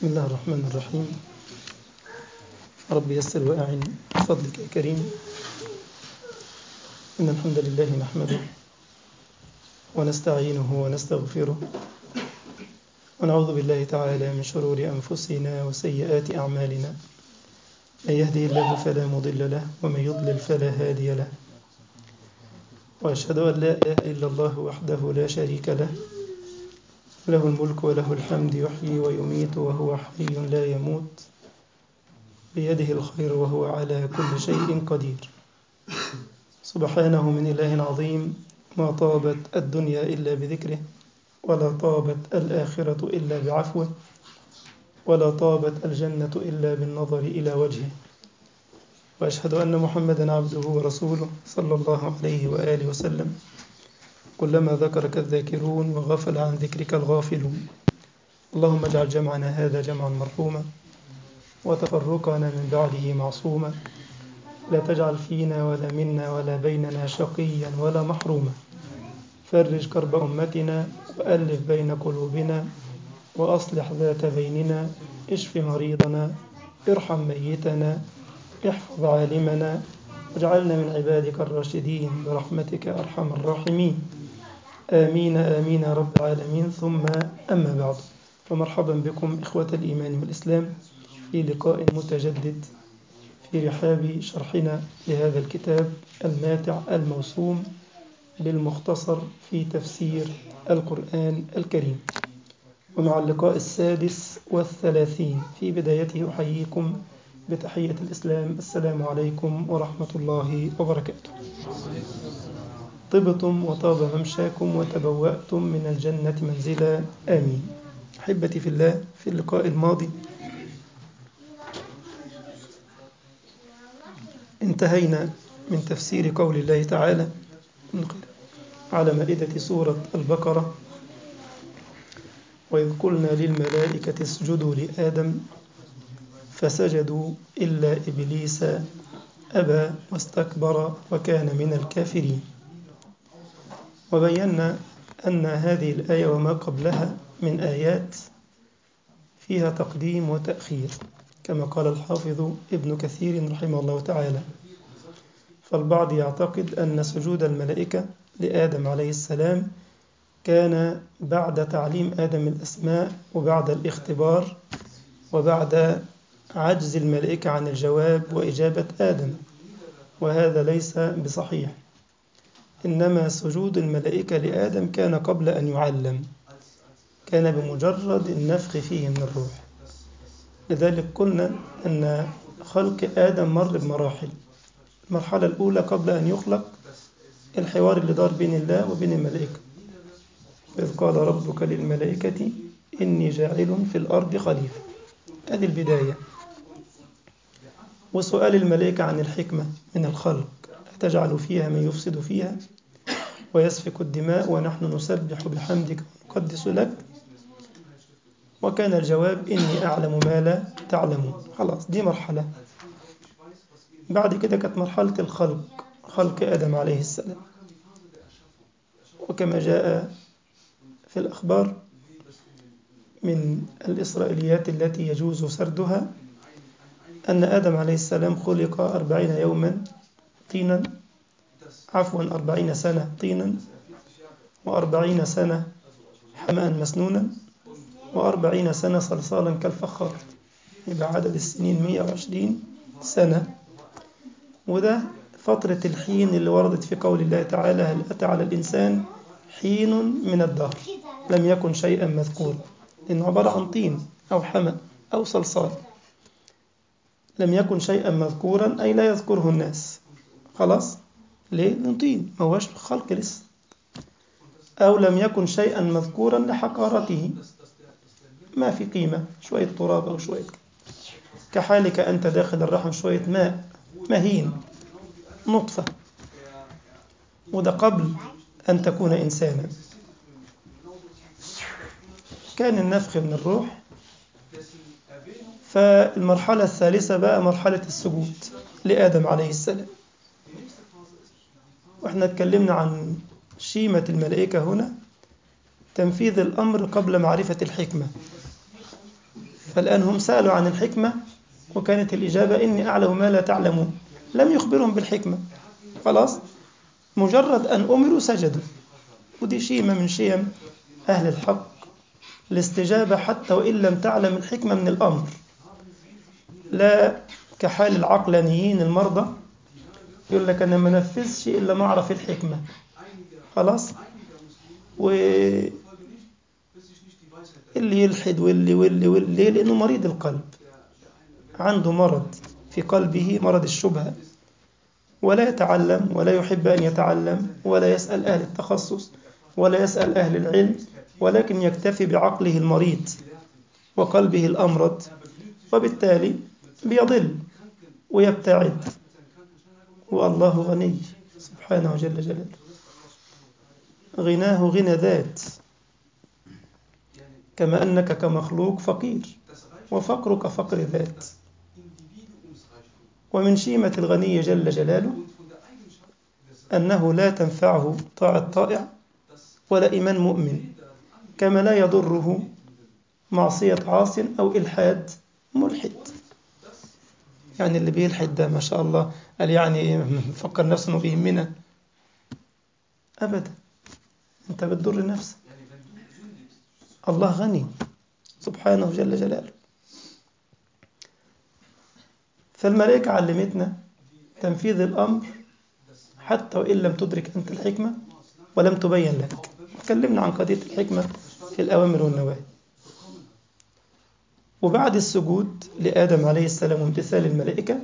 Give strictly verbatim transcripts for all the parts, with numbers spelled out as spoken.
بسم الله الرحمن الرحيم. رب يسر وأعن بفضلك يا كريم. إن الحمد لله نحمده ونستعينه ونستغفره ونعوذ بالله تعالى من شرور أنفسنا وسيئات أعمالنا. من يهده الله فلا مضل له ومن يضلل فلا هادي له، وأشهد أن لا إله إلا الله وحده لا شريك له، له الملك وله الحمد، يحيي ويميت وهو حي لا يموت، بيده الخير وهو على كل شيء قدير. سبحانه من إله عظيم، ما طابت الدنيا إلا بذكره، ولا طابت الآخرة إلا بعفوه، ولا طابت الجنة إلا بالنظر إلى وجهه. وأشهد أن محمدا عبده ورسوله صلى الله عليه وآله وسلم. كلما ذكرك الذاكرون وغفل عن ذكرك الغافلون. اللهم اجعل جمعنا هذا جمعا مرحوما، وتفرقنا من بعده معصوما. لا تجعل فينا ولا منا ولا بيننا شقيا ولا محروما. فرج كرب أمتنا وألف بين قلوبنا وأصلح ذات بيننا. اشف مريضنا، ارحم ميتنا، احفظ عالمنا، واجعلنا من عبادك الراشدين برحمتك أرحم الراحمين. آمين آمين يا رب العالمين. ثم أما بعد، فمرحبا بكم إخوة الإيمان والإسلام في لقاء متجدد في رحاب شرحنا لهذا الكتاب الماتع الموسوم بالمختصر في تفسير القرآن الكريم، ومع اللقاء السادس والثلاثين. في بدايته أحييكم بتحية الإسلام، السلام عليكم ورحمة الله وبركاته. طبتم وطاب ممشاكم وتبوأتم من الجنة منزلا، آمين. أحبتي في الله، في اللقاء الماضي انتهينا من تفسير قول الله تعالى على مائدة سورة البقرة: وإذ قلنا للملائكة اسجدوا لآدم فسجدوا إلا إبليس أبى واستكبر وكان من الكافرين. وبينا أن هذه الآية وما قبلها من آيات فيها تقديم وتأخير، كما قال الحافظ ابن كثير رحمه الله تعالى. فالبعض يعتقد أن سجود الملائكة لآدم عليه السلام كان بعد تعليم آدم الأسماء، وبعد الاختبار، وبعد عجز الملائكة عن الجواب وإجابة آدم، وهذا ليس بصحيح. إنما سجود الملائكة لآدم كان قبل أن يعلم، كان بمجرد النفخ فيه من الروح. لذلك قلنا أن خلق آدم مر بمراحل. المرحلة الأولى قبل أن يخلق الحوار اللي دار بين الله وبين الملائكة: إذ قال ربك للملائكة إني جاعل في الأرض خليفة. هذه البداية. وسؤال الملائكة عن الحكمة من الخلق: أتجعل فيها من يفسد فيها ويسفك الدماء ونحن نسبح بحمدك ونقدس لك؟ وكان الجواب: إني أعلم ما لا تعلمون. خلاص، دي مرحلة. بعد كده كانت مرحلة الخلق، خلق آدم عليه السلام. وكما جاء في الأخبار من الإسرائيليات التي يجوز سردها أن آدم عليه السلام خلق أربعين يوما طينا، عفوا أربعين سنة طينا، وأربعين سنة حمأ مسنونا، وأربعين سنة صلصالا كالفخار. يبقى عدد السنين مئة وعشرين سنة. وده فترة الحين اللي وردت في قول الله تعالى: هل أتى على الإنسان حين من الدهر لم يكن شيئا مذكورا. لأنه عبارة عن طين أو حمأ أو صلصال. لم يكن شيئا مذكورا أي لا يذكره الناس. خلاص، ليه؟ لأنه طين، ما هوش خلق لسه. أو لم يكن شيئا مذكورا لحقارته، ما في قيمة، شوية تراب أو شوية، كحالك أنت داخل الرحم شوية ماء مهين، نطفة. وده قبل أن تكون إنسانا. كان النفخ من الروح. فالمرحلة الثالثة بقى مرحلة السجود لآدم عليه السلام. وإحنا اتكلمنا عن شيمة الملائكة هنا، تنفيذ الأمر قبل معرفة الحكمة. فالآن هم سألوا عن الحكمة وكانت الإجابة إني أعلم ما لا تعلمون، لم يخبرهم بالحكمة. خلاص، مجرد أن أمروا سجدوا. ودي شيمة من شيم أهل الحق، الاستجابة حتى وإن لم تعلم الحكمة من الأمر، لا كحال العقلانيين المرضى يقول لك أنا ما نفذش إلا ما أعرف الحكمة. خلاص، واللي يلحد واللي واللي واللي لأنه مريض القلب، عنده مرض في قلبه، مرض الشبهة، ولا يتعلم ولا يحب أن يتعلم ولا يسأل أهل التخصص ولا يسأل أهل العلم، ولكن يكتفي بعقله المريض وقلبه الأمرض، وبالتالي بيضل ويبتعد. والله غني سبحانه جل جلاله، غناه غنى ذات، كما أنك كمخلوق فقير وفقرك فقر ذات. ومن شيمة الغني جل جلاله أنه لا تنفعه طاعة طائع ولا إيمان مؤمن، كما لا يضره معصية عاص أو إلحاد ملحد. يعني اللي بيلحد ده ما شاء الله قال يعني فكر نفسه إنه بيهمنا، أبدا، أنت بتضر نفسك. الله غني سبحانه جل جلاله. فالملائكة علمتنا تنفيذ الأمر حتى وإن لم تدرك أنت الحكمة ولم تبين لك. تكلمنا عن قضية الحكمة في الأوامر والنواهي. وبعد السجود لآدم عليه السلام وامتثال الملائكة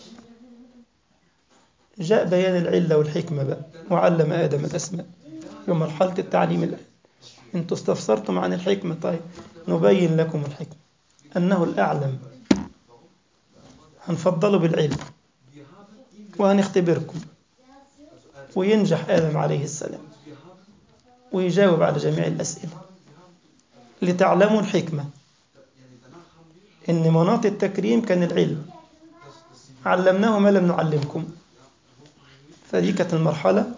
جاء بيان العلة والحكمة بقى، وعلم آدم الأسماء في مرحلة التعليم الآن. انتوا استفسرتم عن الحكمة، طيب نبين لكم الحكمة، أنه الأعلم، هنفضله بالعلم وهنختبركم. وينجح آدم عليه السلام ويجاوب على جميع الأسئلة لتعلموا الحكمة، إن مناط التكريم كان العلم، علمناه ما لم نعلمكم. فدي كانت المرحلة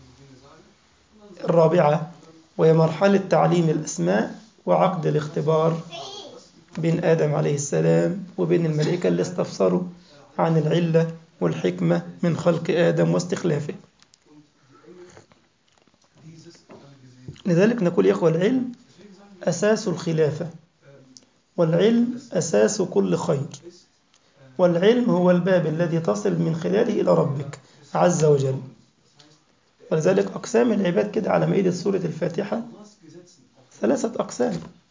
الرابعة، وهي مرحلة تعليم الأسماء وعقد الاختبار بين آدم عليه السلام وبين الملائكة اللي استفسروا عن العلة والحكمة من خلق آدم واستخلافه. لذلك نقول يا أخوة العلم أساس الخلافة، والعلم أساس كل خير، والعلم هو الباب الذي تصل من خلاله إلى ربك عز وجل. ولذلك أقسام العباد كده على مائدة سورة الفاتحة ثلاثة أقسام: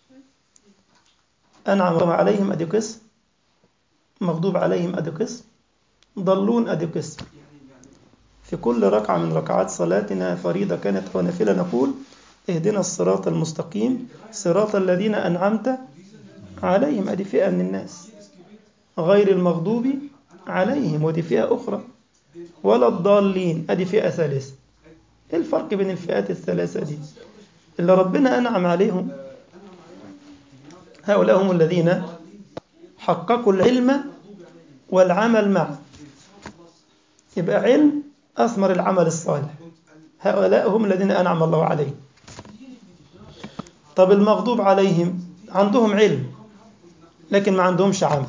أنعم عليهم أدي قسم، مغضوب عليهم أدي قسم، ضلون أدي قسم. في كل ركعة من ركعات صلاتنا فريضة كانت ونافلة نقول اهدنا الصراط المستقيم صراط الذين أنعمت عليهم، أدي فئة من الناس، غير المغضوب عليهم ودي فئة أخرى، ولا الضالين أدي فئة ثالثة. إيه الفرق بين الفئات الثلاثة دي؟ اللي ربنا أنعم عليهم هؤلاء هم الذين حققوا العلم والعمل معه، يبقى علم أثمر العمل الصالح، هؤلاء هم الذين أنعم الله عليهم. طب المغضوب عليهم عندهم علم لكن ما عندهمش عمل.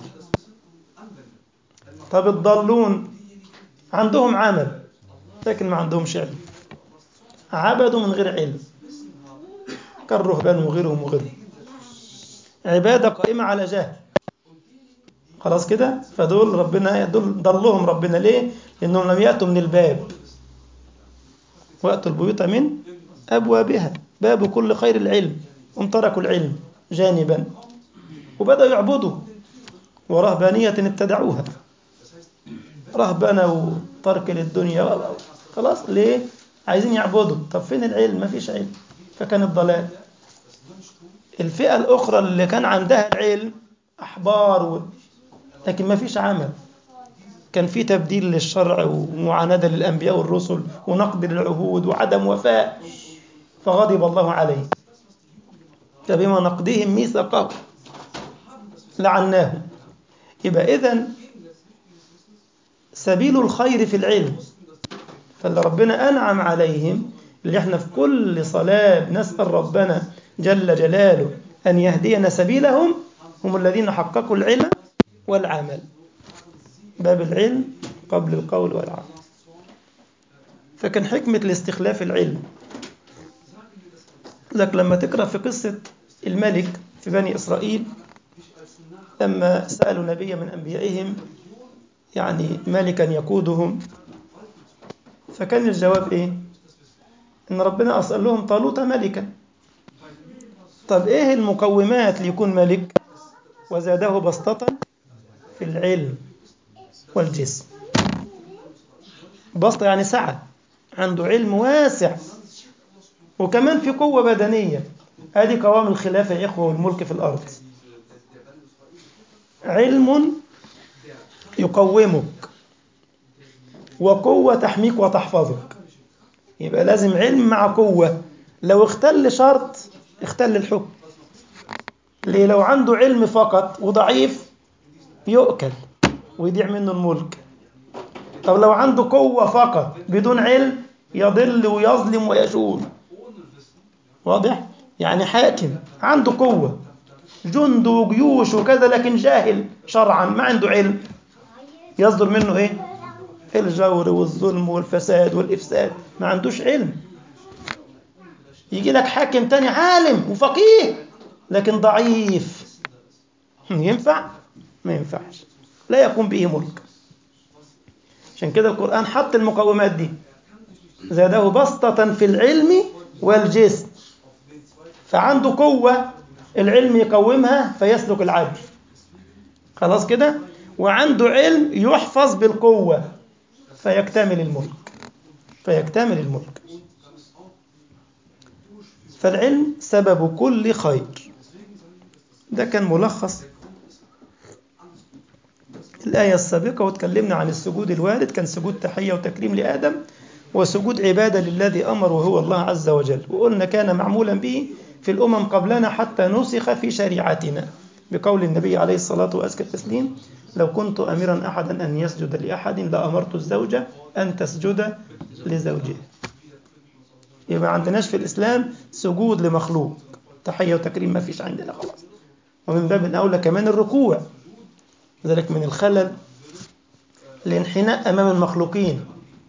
طب الضالون عندهم عمل لكن ما عندهمش علم، عبدوا من غير علم كالرهبان وغيرهم وغيرهم، عبادة قائمة على جهل. خلاص كده، فدول ربنا دول ضلهم ربنا ليه؟ لأنهم لم يأتوا من الباب، وأتوا البيوت من أبوابها، باب كل خير العلم، هم تركوا العلم جانبا وبدأوا يعبدوا، ورهبانية ابتدعوها، رهبانة وترك للدنيا. خلاص ليه؟ عايزين يعبدوا. طب فين العلم؟ ما فيش علم، فكان الضلال. الفئة الأخرى اللي كان عندها العلم أحبار و... لكن ما فيش عمل، كان في تبديل للشرع ومعاندة للأنبياء والرسل ونقد للعهود وعدم وفاء، فغضب الله عليه فبما نقضهم ميثاقهم لعناهم. يبقى إذن سبيل الخير في العلم، فاللي ربنا أنعم عليهم اللي احنا في كل صلاة نسأل ربنا جل جلاله أن يهدينا سبيلهم، هم الذين حققوا العلم والعمل. باب العلم قبل القول والعمل. فكان حكمة الاستخلاف العلم. لك لما تقرأ في قصة الملك في بني إسرائيل لما سألوا نبي من أنبيائهم يعني ملكا يقودهم، فكان الجواب إيه؟ إن ربنا أسأل لهم طالوت ملكا. طب إيه المقومات ليكون ملك؟ وزاده بسطة في العلم والجسم. بسطة يعني سعة، عنده علم واسع، وكمان في قوة بدنية. هذه قوام الخلافة يا إخوة والملك في الأرض. علم يقومك وقوة تحميك وتحفظك. يبقى لازم علم مع قوة. لو اختل شرط اختل الحكم. ليه؟ لو عنده علم فقط وضعيف يؤكل ويضيع منه الملك. طب لو عنده قوة فقط بدون علم يضل ويظلم ويجور. واضح؟ يعني حاكم عنده قوة جند وجيوش وكذا لكن جاهل شرعا ما عنده علم، يصدر منه ايه؟ الجور والظلم والفساد والإفساد. ما عندوش علم. يجي لك حاكم تاني عالم وفقيه لكن ضعيف، ينفع؟ ما ينفعش، لا يقوم به ملك. عشان كده القرآن حط المقومات دي، زاده بسطة في العلم والجسم. فعنده قوة العلم يقومها فيسلك العدل، خلاص كده، وعنده علم يحفظ بالقوة فيكتمل الملك فيكتمل الملك. فالعلم سبب كل خير. ده كان ملخص الآية السابقة. وتكلمنا عن السجود الوارد، كان سجود تحية وتكريم لآدم، وسجود عبادة للذي أمر وهو الله عز وجل. وقلنا كان معمولا به في الأمم قبلنا حتى نسخ في شريعتنا بقول النبي عليه الصلاة وأزكى التسليم: لو كنت أمرا أحدا أن يسجد لأحد لأمرت الزوجة أن تسجد لزوجها. يبقى عندناش في الإسلام سجود لمخلوق، تحية وتكريم ما فيش عندنا خلاص. ومن باب الأولى كمان الركوع، ذلك من الخلل الانحناء أمام المخلوقين،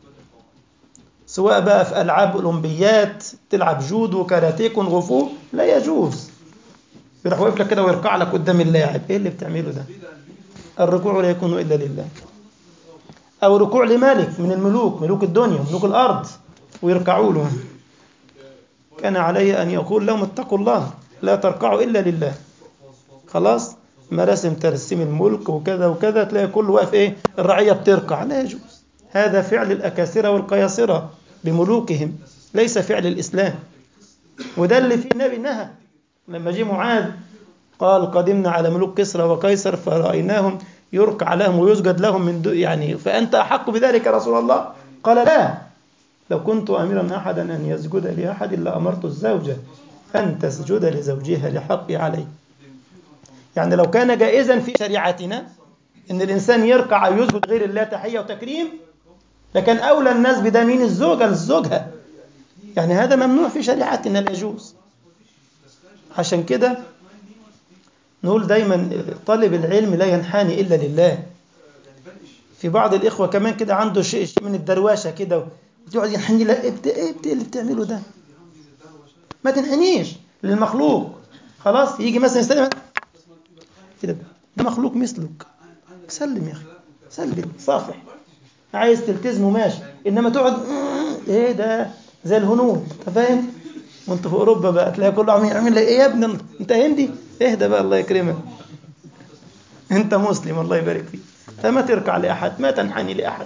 سواء بقى في ألعاب أولمبيات تلعب جودو كاراتيه كونغ فو، لا يجوز. يروح واقف لك كده ويركع لك قدام اللاعب. ايه اللي بتعمله ده؟ الركوع لا يكون إلا لله. أو ركوع لملك من الملوك، ملوك الدنيا ملوك الأرض، ويركعوا له. كان عليه أن يقول لهم اتقوا الله لا تركعوا إلا لله. خلاص، مراسم ترسيم الملك وكذا وكذا تلاقي كل واقف ايه؟ الرعية بتركع. لا يجوز. هذا فعل الأكاسرة والقياصرة بملوكهم، ليس فعل الإسلام. وده اللي فيه النبي نهى. لما جه معاذ قال: قدمنا على ملوك كسرى وقيصر فرأيناهم يركع لهم ويسجد لهم من دو يعني فأنت أحق بذلك يا رسول الله؟ قال: لا، لو كنت أمرا أحدا أن يسجد لأحد لأمرت الزوجة أن تسجد لزوجها لحقي عليه. يعني لو كان جائزا في شريعتنا أن الإنسان يركع أو يسجد غير الله تحية وتكريم، لكن أولى الناس بده مين؟ الزوجة للزوجها. يعني هذا ممنوع في شريعتنا، لا يجوز. عشان كده نقول دايما طالب العلم لا ينحني إلا لله. في بعض الإخوة كمان كده عنده شيء شيء من الدرواشة كده وتقعد ينحني. لا، إيه اللي بتعمله ده؟ ما تنحنيش للمخلوق. خلاص، يجي مثلا يستلم كده، ده مخلوق مثلك، سلم يا أخي، سلم صافح. عايز تلتزمه ماشي، إنما تقعد إيه ده؟ زي الهنود، أنت فاهم؟ وأنت في أوروبا بقى تلاقي كله عم يعمل إيه يا ابني؟ أنت هندي؟ اهدى بقى الله يكرمك، أنت مسلم الله يبارك فيك. فما تركع لأحد، ما تنحني لأحد.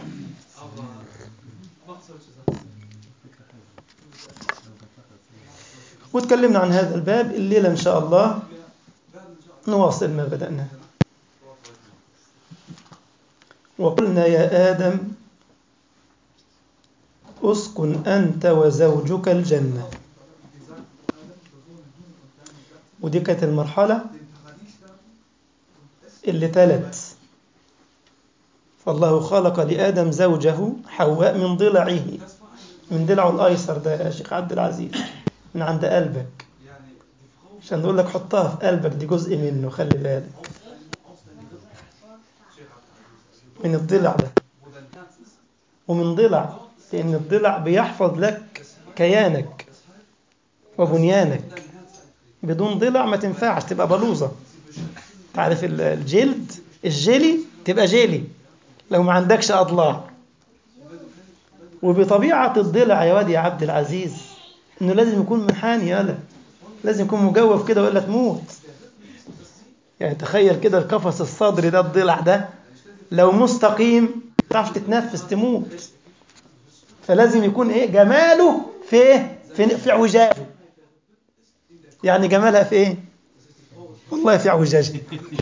وتكلمنا عن هذا الباب الليلة إن شاء الله، نواصل ما بدأنا. وقلنا يا آدم أسكن أنت وزوجك الجنة. ودي كانت المرحلة اللي تلت. فالله خلق لآدم زوجه حواء من ضلعه، من ضلعه الأيسر ده يا شيخ عبد العزيز، من عند قلبك. عشان نقول لك حطها في قلبك، دي جزء منه، خلي بالك من الضلع ده ومن ضلع، لأن الضلع بيحفظ لك كيانك وبنيانك. بدون ضلع ما تنفعش، تبقى بلوزة. تعرف الجلد الجيلي تبقى جيلي لو ما عندكش أضلاع. وبطبيعة الضلع يا واد يا عبد العزيز إنه لازم يكون منحني، يالا لازم يكون مجوف كده وإلا تموت. يعني تخيل كده القفص الصدري ده، الضلع ده لو مستقيم تعرف تتنفس تموت. فلازم يكون إيه جماله في إيه في, في اعوجاجه. يعني جمالها في إيه؟ والله في اعوجاجه.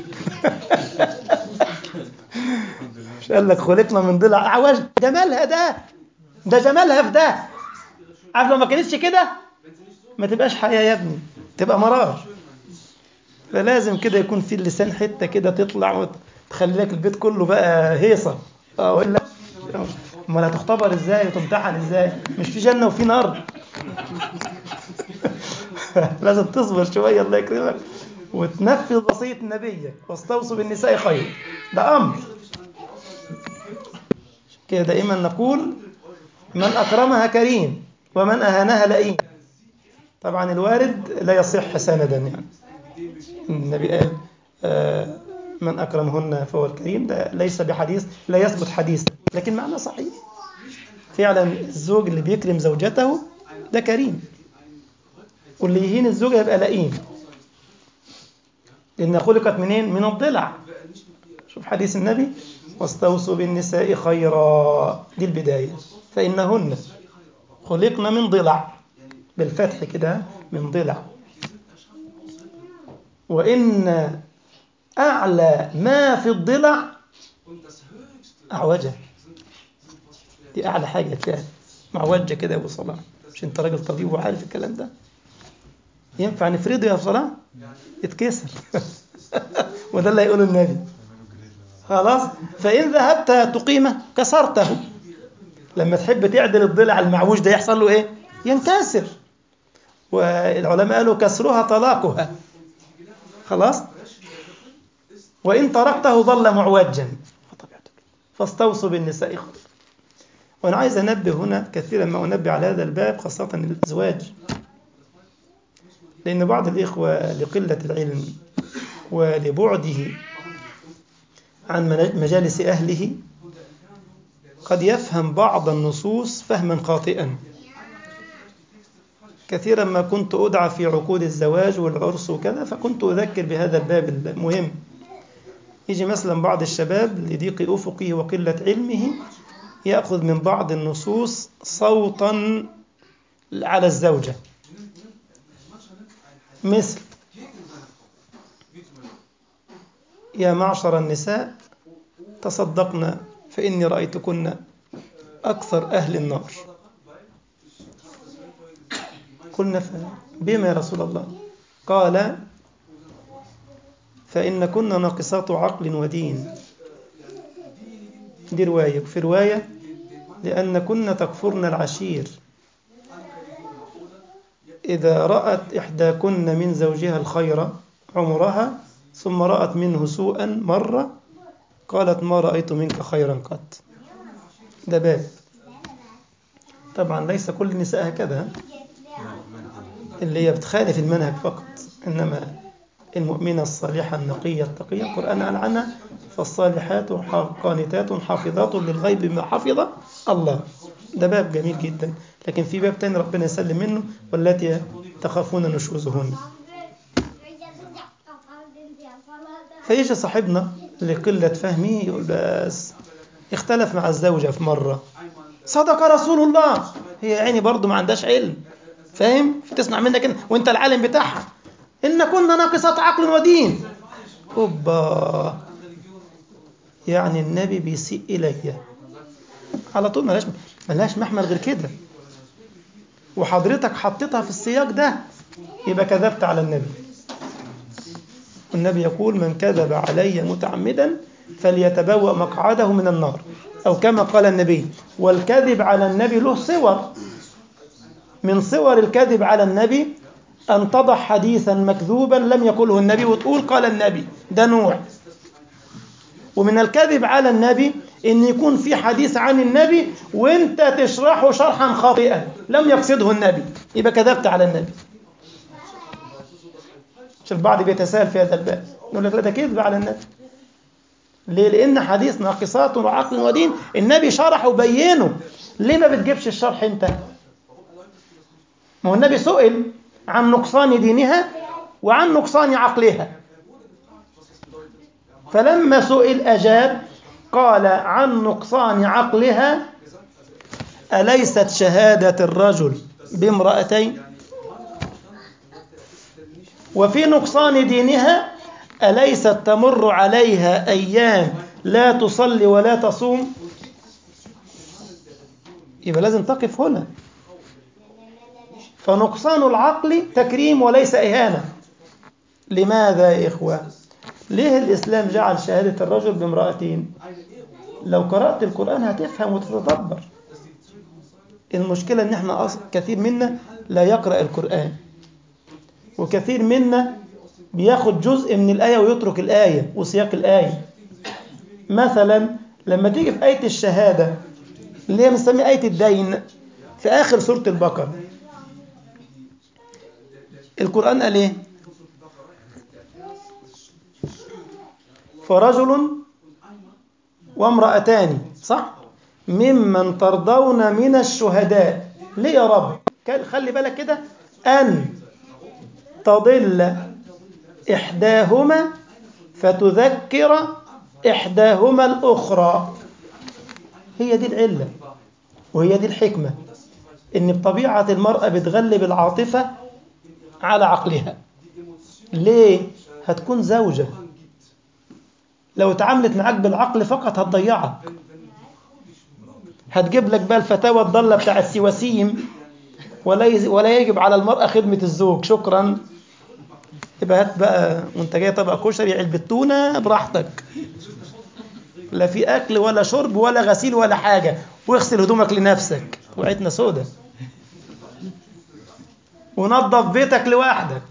مش قال لك خلقنا من ضلع أعوج؟ جمالها ده ده جمالها في ده. عارف لو ما كانتش كده ما تبقاش حياة يا ابني، تبقى مرار. فلازم كده يكون في اللسان حتة كده تطلع وتخلي لك البيت كله بقى هيصة. اه ولا امال هتختبر ازاي وتمتحن ازاي؟ مش في جنة وفي نار. لازم تصبر شوية الله يكرمك وتنفذ وصية النبي واستوصوا بالنساء خير. ده أمر كده. دائما نقول من أكرمها كريم ومن أهانها لئيم. طبعا الوارد لا يصح سندا، يعني النبي قال آه من أكرمهن فهو الكريم، ده ليس بحديث، لا يثبت حديث، لكن معنى صحيح. فعلا الزوج اللي بيكرم زوجته ده كريم، واللي يهين الزوجة يبقى لئيم، لأن خلقت منين؟ من الضلع. شوف حديث النبي واستوصوا بالنساء خيرا، دي البداية. فإنهن خلقنا من ضلع، بالفتح كده، من ضلع. وإن أعلى ما في الضلع أعوجه. دي أعلى حاجة فيها معوجة كده يا أبو صلاح. مش أنت راجل طبيب وعارف الكلام ده؟ ينفع نفرده يا أبو صلاح؟ يتكسر. وده اللي يقوله النبي. خلاص. فإن ذهبت تقيمه كسرته. لما تحب تعدل الضلع المعوج ده يحصل له إيه؟ ينكسر. والعلماء قالوا كسرها طلاقها. خلاص. وإن تركته ظل معوجا. فاستوصوا بالنساء خير. وأنا عايز أنبه هنا، كثيرا ما أنبه على هذا الباب خاصة للأزواج، لأن بعض الإخوة لقلة العلم ولبعده عن مجالس أهله قد يفهم بعض النصوص فهما خاطئا. كثيرا ما كنت أدعى في عقود الزواج والعرس وكذا، فكنت أذكر بهذا الباب المهم. يجي مثلا بعض الشباب لضيق أفقه وقلة علمه يأخذ من بعض النصوص صوتا على الزوجة، مثل يا معشر النساء تصدقنا فإني رأيتكن أكثر أهل النار. قلنا بما يا رسول الله؟ قال فإن كنا ناقصات عقل ودين. دي رواية. في رواية لأن كنا تكفرن العشير. إذا رأت إحداكن من زوجها الخير عمرها ثم رأت منه سوءا مرة قالت ما رأيت منك خيرا قط. ده باب. طبعا ليس كل النساء هكذا، اللي هي بتخالف المنهج فقط، إنما المؤمنة الصالحة النقية التقية القرآن قال عنها فالصالحات قانتات حافظات للغيب بما حفظ الله. ده باب جميل جدا. لكن في باب تاني ربنا يسلم منه والتي تخافون نشوزهن. فيجي صاحبنا لقلة فهمه يقول بس اختلف مع الزوجة في مرة صدق رسول الله. هي عيني برضو ما عندهاش علم، فاهم؟ فتسمع منك انت وانت العالم بتاعها إن كنا ناقصات عقل ودين. أوبا، يعني النبي بيسيء إلي على طول، ملاش ملاش محمل غير كده، وحضرتك حطيتها في السياق ده يبقى كذبت على النبي. النبي يقول من كذب علي متعمدا فليتبوأ مقعده من النار، أو كما قال النبي. والكذب على النبي له صور. من صور الكذب على النبي أن تضع حديثا مكذوبا لم يقله النبي وتقول قال النبي، ده نوع. ومن الكذب على النبي إن يكون في حديث عن النبي وإنت تشرحه شرحا خاطئا لم يقصده النبي، يبقى كذبت على النبي. مش البعض بيتساهل في هذا الباب، نقول لك لا ده كذب على النبي. ليه؟ لأن حديث ناقصات وعقل ودين النبي شرحه وبينه. ليه ما بتجيبش الشرح أنت؟ ما هو النبي سئل عن نقصان دينها وعن نقصان عقلها، فلما سئل أجاب قال عن نقصان عقلها: أليست شهادة الرجل بامرأتين؟ وفي نقصان دينها: أليست تمر عليها أيام لا تصلي ولا تصوم؟ يبقى لازم تقف هنا. فنقصان العقل تكريم وليس إهانة. لماذا يا إخوة؟ ليه الإسلام جعل شهادة الرجل بامرأتين؟ لو قرأت القرآن هتفهم وتتدبر. المشكلة إن إحنا كثير منا لا يقرأ القرآن، وكثير منا بياخد جزء من الآية ويترك الآية وسياق الآية. مثلا لما تيجي في آية الشهادة اللي هي بنسميها آية الدين في آخر سورة البقرة، القرآن قال إيه؟ فرجل وامرأتان، صح؟ ممن ترضون من الشهداء. ليه يا رب؟ خلي بالك كده، أن تضل إحداهما فتذكر إحداهما الأخرى. هي دي العلة وهي دي الحكمة، إن بطبيعة المرأة بتغلب العاطفة على عقلها. ليه؟ هتكون زوجة، لو تعاملت معاك بالعقل فقط هتضيعك. هتجيب لك بقى الفتاوى الضالة بتاع السواسيم، ولا ولا يجب على المرأة خدمة الزوج، شكرا. يبقى هات بقى وانت جاي طبق كشري علبة تونة براحتك، لا في أكل ولا شرب ولا غسيل ولا حاجة، واغسل هدومك لنفسك، وعيتنا سودة. ونظف بيتك لوحدك.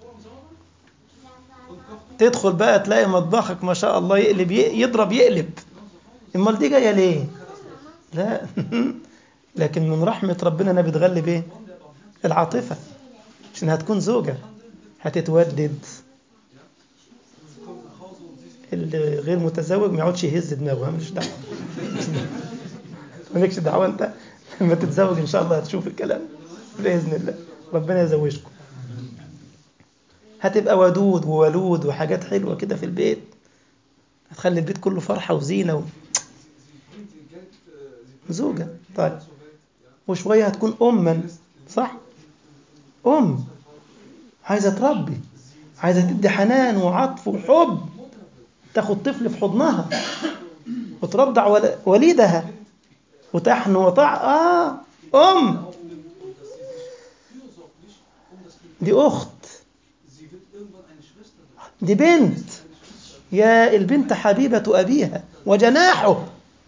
تدخل بقى تلاقي مطبخك ما شاء الله يقلب يضرب يقلب. امال دي جايه ليه؟ لا لكن من رحمة ربنا انها بتغلب ايه؟ العاطفة، عشان هتكون زوجة هتتودد. اللي غير متزوج ما يقعدش يهز دماغه، ماليش دعوه. مالكش دعوه انت، لما تتزوج ان شاء الله هتشوف الكلام باذن الله، ربنا يزوجكم. هتبقى ودود وولود وحاجات حلوه كده في البيت، هتخلي البيت كله فرحه وزينه و... زوجه. طيب وشويه هتكون أما، صح؟ أم عايزه تربي، عايزه تدي حنان وعطف وحب، تاخد طفل في حضنها وترضع وليدها وتحن وطع. آه أم، دي أخت، دي بنت. يا البنت حبيبة أبيها وجناحه،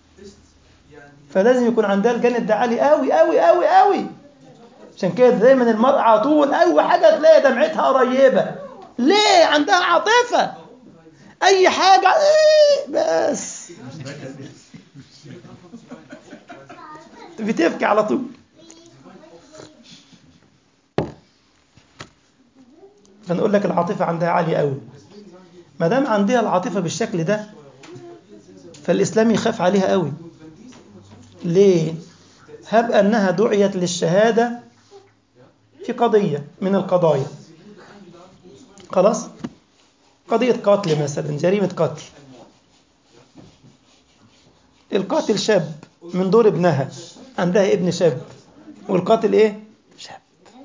فلازم يكون عندها الجانب ده عالي قوي قوي قوي قوي. عشان كده دايما المرأة على طول أول حاجة تلاقي دمعتها قريبة. ليه؟ عندها عاطفة. أي حاجة إيه بس بتبكي على طول. فنقول لك العاطفة عندها عالية قوي. ما دام عندها العاطفة بالشكل ده فالإسلام يخاف عليها قوي. ليه؟ هب أنها دعيت للشهادة في قضية من القضايا، خلاص، قضية قتل مثلا، جريمة قتل، القاتل شاب من دور ابنها، عندها ابن شاب، والقاتل ايه؟ شاب.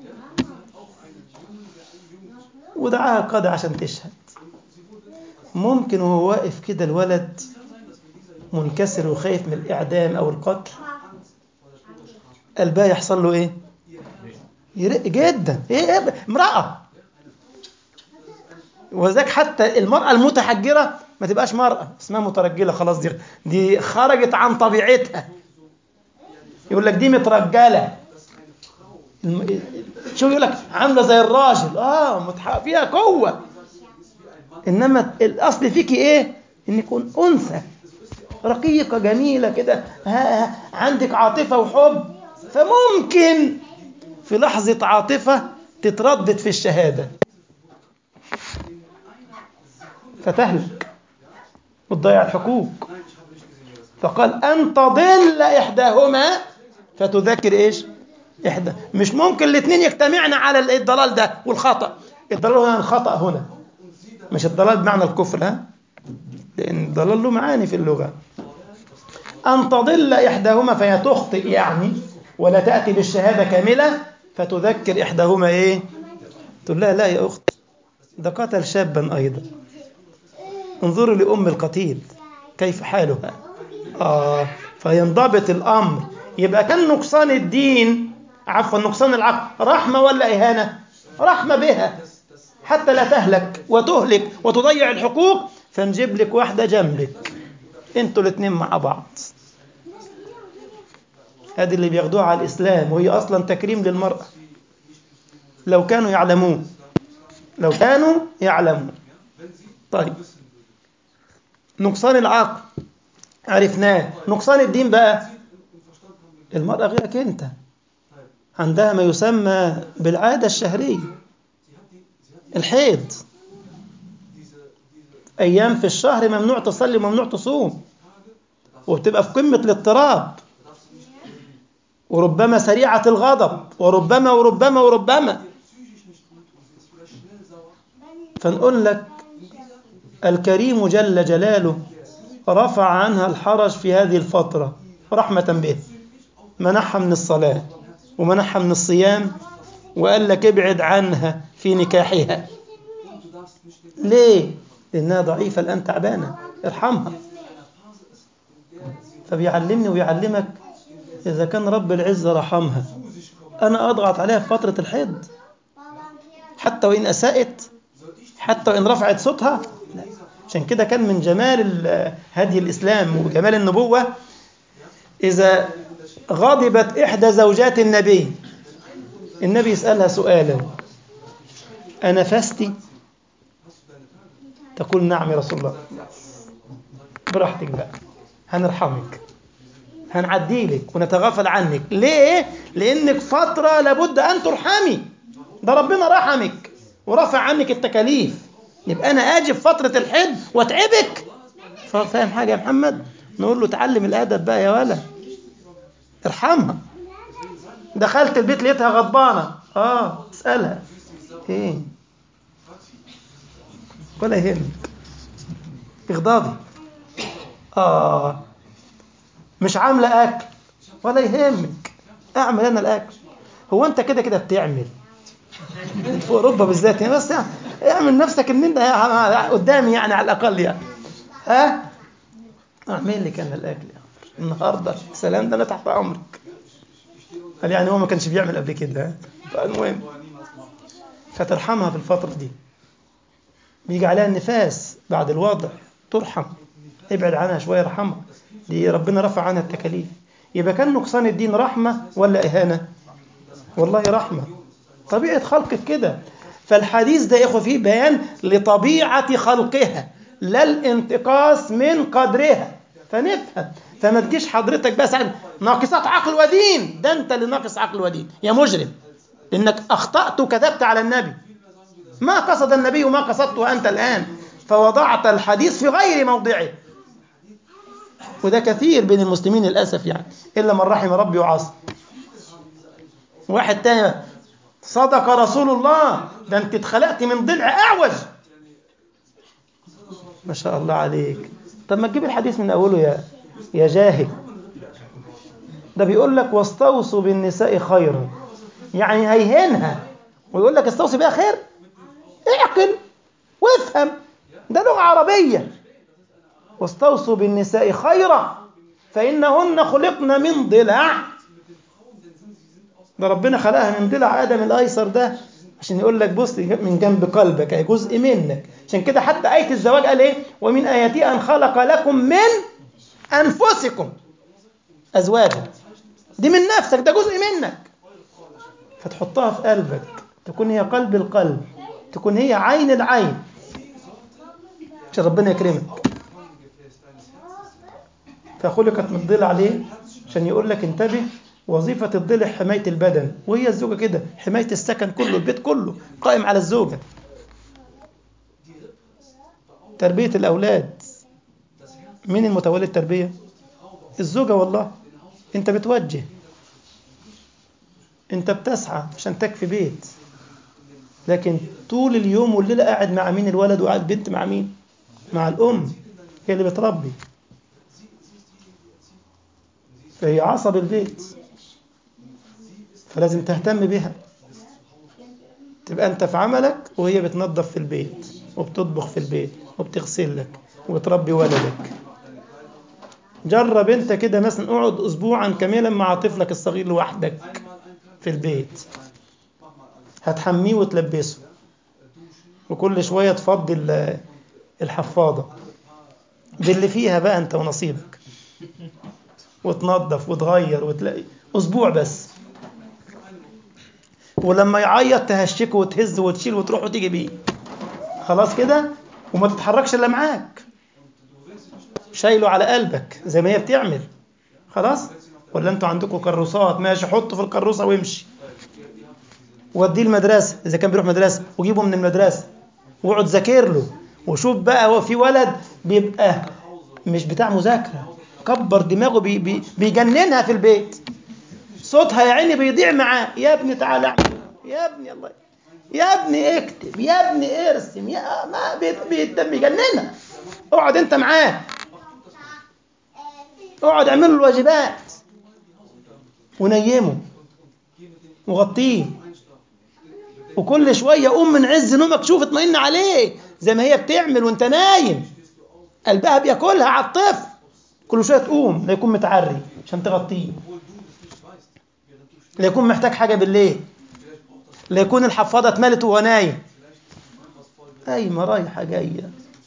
ودعاها القاضي عشان تشهد. ممكن وهو واقف كده الولد منكسر وخايف من الإعدام أو القتل، قلبها يحصل له ايه؟ يرق جدا. ايه امرأة، وذاك حتى المرأة المتحجرة ما تبقاش مرأة، اسمها مترجلة خلاص، دي دي خرجت عن طبيعتها، يقول لك دي مترجلة. الم- شو يقول لك عاملة زي الراجل، اه متح... فيها قوة. إنما الأصل فيك إيه؟ إن يكون أنثى رقيقة جميلة كده، ها ها، عندك عاطفة وحب، فممكن في لحظة عاطفة تتردد في الشهادة فتهلك وتضيع الحقوق. فقال أن تضل إحداهما فتذكر إيش؟ إحدى. مش ممكن الاثنين يجتمعنا على الضلال ده والخطأ. الضلال هنا الخطأ هنا، مش الضلال بمعنى الكفر، ها؟ لأن الضلال له معاني في اللغة. أن تضل إحداهما فهي تخطئ يعني، ولا تأتي بالشهادة كاملة فتذكر إحداهما إيه؟ تقول لا لا يا أخت، ده قتل شابا أيضا، انظروا لأم القتيل كيف حالها. آه فينضبط الأمر. يبقى كان نقصان الدين، عفوا نقصان العقل، رحمة ولا إهانة؟ رحمة بها حتى لا تهلك وتهلك وتضيع الحقوق، فنجيب لك واحدة جنبك انتوا الاثنين مع بعض. هذه اللي بياخدوها على الإسلام، وهي أصلا تكريم للمرأة. لو كانوا يعلمون، لو كانوا يعلمون. طيب، نقصان العقل عرفناه. نقصان الدين بقى، المرأة غيرك انت عندها ما يسمى بالعادة الشهرية، الحيض، أيام في الشهر ممنوع تصلي وممنوع تصوم، وبتبقى في قمة الاضطراب، وربما سريعة الغضب، وربما وربما وربما. فنقول لك الكريم جل جلاله رفع عنها الحرج في هذه الفترة رحمة به، منحها من الصلاة ومنحها من الصيام، وقال لك ابعد عنها في نكاحها. ليه؟ لأنها ضعيفة الآن، تعبانة، ارحمها. فبيعلمني ويعلمك، إذا كان رب العزة رحمها، أنا أضغط عليها في فترة الحيض حتى وإن أساءت، حتى وإن رفعت صوتها؟ لا. عشان كده كان من جمال هدي الإسلام وجمال النبوة، إذا غضبت إحدى زوجات النبي، النبي يسألها سؤالا: أنفستي؟ تقول نعم يا رسول الله. براحتك بقى، هنرحمك، هنعديلك ونتغافل عنك. ليه؟ لأنك فترة لابد أن ترحمي، ده ربنا رحمك ورفع عنك التكاليف. يبقى أنا أجي في فترة الحج وأتعبك؟ فاهم حاجة يا محمد؟ نقول له تعلم الأدب بقى يا ولا، ارحمها. دخلت البيت لقيتها غضبانة، آه اسألها إيه، ولا يهمك اغضبي. آه مش عاملة أكل، ولا يهمك أعمل أنا الأكل. هو أنت كده كده بتعمل في أوروبا بالذات يعني، بس يعني اعمل نفسك إن أنت قدامي يعني على الأقل يعني، ها أعمل لك أنا الأكل يعني النهاردة. سلام، ده أنا تحت أمرك. قال يعني هو ما كانش بيعمل قبل كده. فالمهم، فترحمها في الفترة دي، بيجي عليها النفاس بعد الوضع، ترحم، ابعد عنها شوية، ارحمها، دي ربنا رفع عنها التكاليف. يبقى كان نقصان الدين رحمة ولا إهانة؟ والله رحمة، طبيعة خلقك كده. فالحديث ده يا إخوة فيه بيان لطبيعة خلقها، لا الانتقاص من قدرها. فنفهم، فما تجيش حضرتك بس ناقصات عقل ودين، ده أنت اللي ناقص عقل ودين يا مجرم، إنك أخطأت وكذبت على النبي. ما قصد النبي وما قصدته أنت الآن، فوضعت الحديث في غير موضعه. وده كثير بين المسلمين للأسف يعني، إلا من رحم ربي وعصى. واحد تاني: صدق رسول الله، ده أنت اتخلقت من ضلع أعوج. ما شاء الله عليك. طب ما تجيب الحديث من أوله يا يا جاهل. ده بيقول لك واستوصوا بالنساء خيرا، يعني هيهنها ويقول لك استوصي بها خير. اعقل وافهم، ده لغة عربية. واستوصوا بالنساء خيرا فإنهن خلقن من ضلع. ده ربنا خلقها من ضلع آدم الأيسر ده عشان يقول لك بص من جنب قلبك، أي جزء منك. عشان كده حتى آية الزواج قال إيه؟ ومن آياته أن خلق لكم من أنفسكم أزواجا. دي من نفسك، ده جزء منك. فتحطها في قلبك، تكون هي قلب القلب، تكون هي عين العين عشان ربنا يكرمك. فخلقت من الضلع ليه؟ عشان يقول لك انتبه، وظيفة الضلع حماية البدن، وهي الزوجة كده حماية السكن كله، البيت كله قائم على الزوجة. تربية الأولاد، مين المتولي التربية؟ الزوجة. والله انت بتوجه، انت بتسعى عشان تكفي بيت، لكن طول اليوم والليلة قاعد مع مين؟ الولد، وقاعد البنت مع مين؟ مع الأم، هي اللي بتربي، فهي عصب البيت، فلازم تهتم بها. تبقى انت في عملك وهي بتنظف في البيت وبتطبخ في البيت وبتغسل لك وبتربي ولدك. جرب انت كده مثلا، اقعد اسبوعا كاملا مع طفلك الصغير لوحدك في البيت، هتحميه وتلبسه، وكل شوية تفضي الحفاضة باللي فيها بقى انت ونصيبك، وتنظف وتغير وتلاقي اسبوع بس. ولما يعيط تهشكه وتهز وتشيل وتروح وتيجي بيه، خلاص كده، وما تتحركش الا معاك، شايله على قلبك زي ما هي بتعمل. خلاص. ولا انتوا عندكم كروسات؟ ماشي، حطه في الكروسه وامشي، وديه المدرسه اذا كان بيروح مدرسه، وجيبه من المدرسه واقعد ذاكر له. وشوف بقى، هو في ولد بيبقى مش بتاع مذاكره، كبر دماغه، بي بي بيجننها في البيت، صوتها يا عيني بيضيع معاه. يا ابني تعالى اعمل، يا ابني الله، يا ابني اكتب، يا ابني ارسم، يا ما بيجننها. اقعد انت معاه، اقعد اعمل له الواجبات، ونيمه وغطيه، وكل شويه قوم من عز نومك، شوف اطمئن عليه زي ما هي بتعمل وانت نايم. قلبها بياكلها على الطفل، كل شويه تقوم، لا يكون متعري عشان تغطيه، لا يكون محتاج حاجه بالليل، لا يكون الحفاضه اتملت وهو نايم، قايمه رايحه جايه،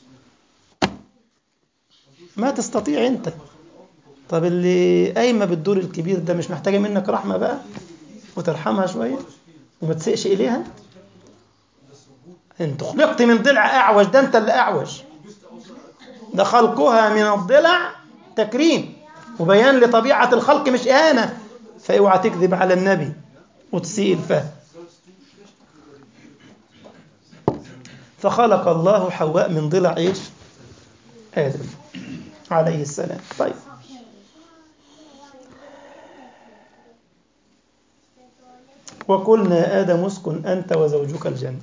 ما تستطيع انت. طب اللي قايمه بالدور الكبير ده مش محتاجه منك رحمه بقى، وترحمها شويه وما تسيئش اليها؟ انت خلقت من ضلع اعوج، ده انت اللي اعوج، ده خلقها من الضلع تكريم وبيان لطبيعه الخلق مش اهانه. فاوعى تكذب على النبي وتسيء الفهم. فخلق الله حواء من ضلع ايش؟ آدم عليه السلام. طيب، وقلنا يا آدم اسكن أنت وزوجك الجنة.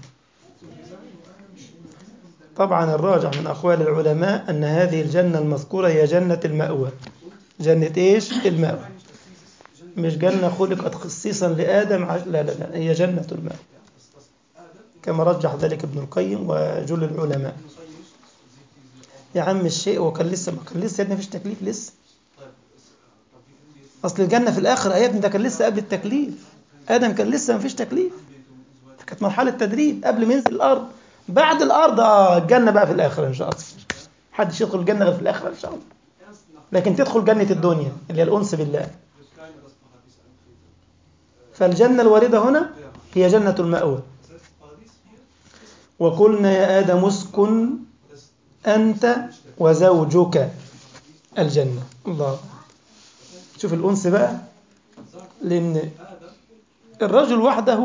طبعا الراجع من أقوال العلماء أن هذه الجنة المذكورة هي جنة المأوى. جنة إيش؟ المأوى، مش جنة خلقت خصيصا لآدم عش... لا لا لا، هي جنة المأوى، كما رجح ذلك ابن القيم وجل العلماء. يا عم الشيء، وكان لسه ما كان لسه يا ابني مفيش تكليف لسه. أصل الجنة في الآخرة يا ابني، ده كان لسه قبل التكليف. آدم كان لسه مفيش تكليف، كانت مرحلة تدريب قبل ما ينزل الأرض. بعد الأرض آه الجنة بقى في الآخرة إن شاء الله. محدش يدخل الجنة غير في الآخرة إن شاء الله، لكن تدخل جنة الدنيا اللي هي الأنس بالله. فالجنة الواردة هنا هي جنة المأوى. وقلنا يا آدم اسكن أنت وزوجك الجنة. الله، شوف الأنس بقى، لأن الرجل وحده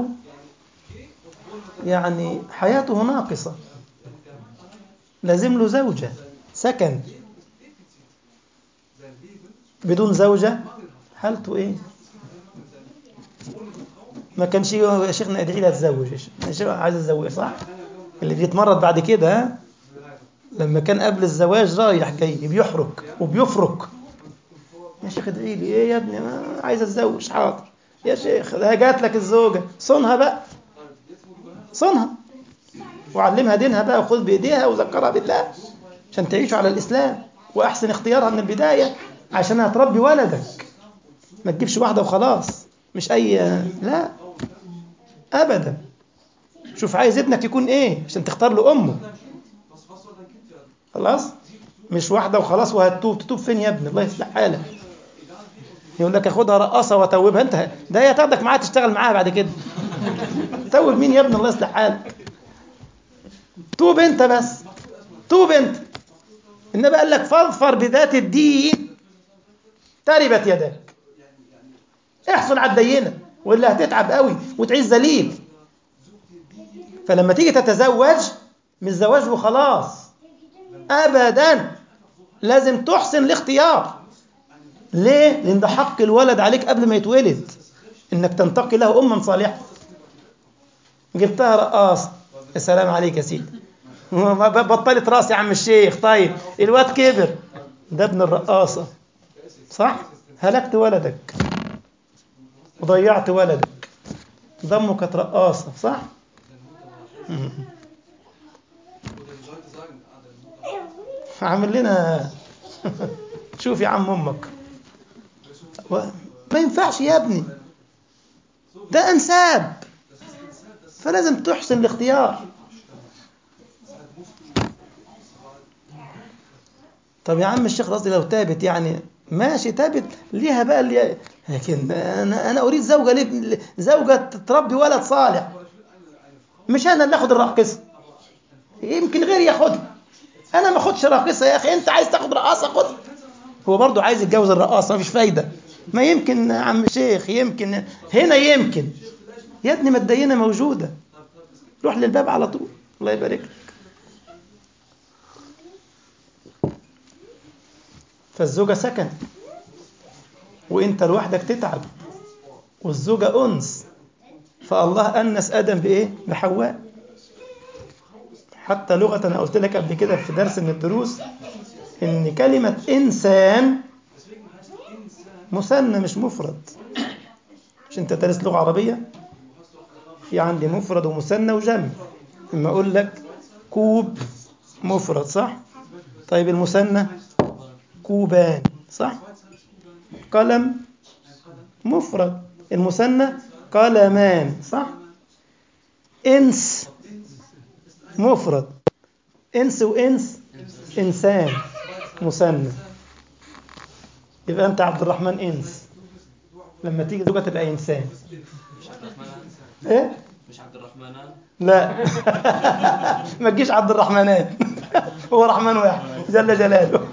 يعني حياته ناقصة، لازم له زوجة سكن. بدون زوجة حالته إيه؟ ما كانش يا شيخنا ادعي لها تتزوج، يا شيخ عايز اتزوج صح؟ اللي بيتمرد بعد كده، ها؟ لما كان قبل الزواج رايح جاي بيحرك وبيفرك، يا شيخ ادعي لي، ايه يا ابني ما عايز اتزوج، حاضر يا شيخ، ده جات لك الزوجه، صونها بقى، صونها وعلمها دينها بقى، وخذ بايديها وذكرها بالله عشان تعيشوا على الاسلام، واحسن اختيارها من البدايه عشان هتربي ولدك. ما تجيبش واحده وخلاص، مش اي، لا ابدا. شوف عايز ابنك يكون ايه عشان تختار له امه. خلاص، مش واحده وخلاص وهتتوب. تتوب فين يا ابني؟ الله يصلح حالك. يقول لك اخدها رقاصه وتوبها، انت ده هي تاخدك معاها تشتغل معاها بعد كده. توب مين يا ابني؟ الله يصلح حالك. توب انت بس، توب انت. النبي قال لك فاظفر بذات الدين تربت يداك. احصل على الدينه والا هتتعب قوي وتعيش ذليل. فلما تيجي تتزوج مش زواج وخلاص ابدا، لازم تحسن الاختيار. ليه؟ لان ده حق الولد عليك قبل ما يتولد، انك تنتقي له اما صالحه. جبتها رقاص، السلام عليك يا سيدي، بطلت راس يا عم الشيخ. طيب الواد كبر، ده ابن الرقاصه، صح؟ هلكت ولدك وضيعت ولدك، ضمه كانت رقاصه، صح؟ عامل لنا شوف يا عم امك، ما ينفعش يا ابني، ده انساب، فلازم تحسن الاختيار. طب يا عم الشيخ قصدي لو تابت، يعني ماشي تابت ليها بقى اللي، لكن انا انا اريد زوجه لي، زوجه تربي ولد صالح، مش انا اللي اخد الراقصه، يمكن غيري ياخدها، انا ما اخدش راقصه. يا اخي انت عايز تاخد رقاصه خد. هو برضو عايز يتجوز الرقاصه، مفيش فايده. ما يمكن يا عم شيخ، يمكن هنا، يمكن يا ابني ما الدينه موجوده، روح للباب على طول. الله يبارك لك. فالزوجه سكن، وانت لوحدك تتعب، والزوجه انس. فالله انس ادم بايه؟ بحواء. حتى لغه، انا قلت لك قبل كده في درس من الدروس ان كلمه انسان مثنى مش مفرد. مش انت دارس لغه عربيه؟ في عندي مفرد ومثنى وجمع. لما اقول لك كوب مفرد، صح؟ طيب المثنى كوبان، صح؟ قلم مفرد، المثنى قلمان، صح؟ انس مفرد، انس وانس انسان مثنى. يبقى انت عبد الرحمن انس، لما تيجي زوجة تبقى انسان. مش عبد الرحمن؟ ايه؟ مش عبد الرحمن؟ لا ما تجيش عبد الرحمنات هو رحمن واحد جل جلاله.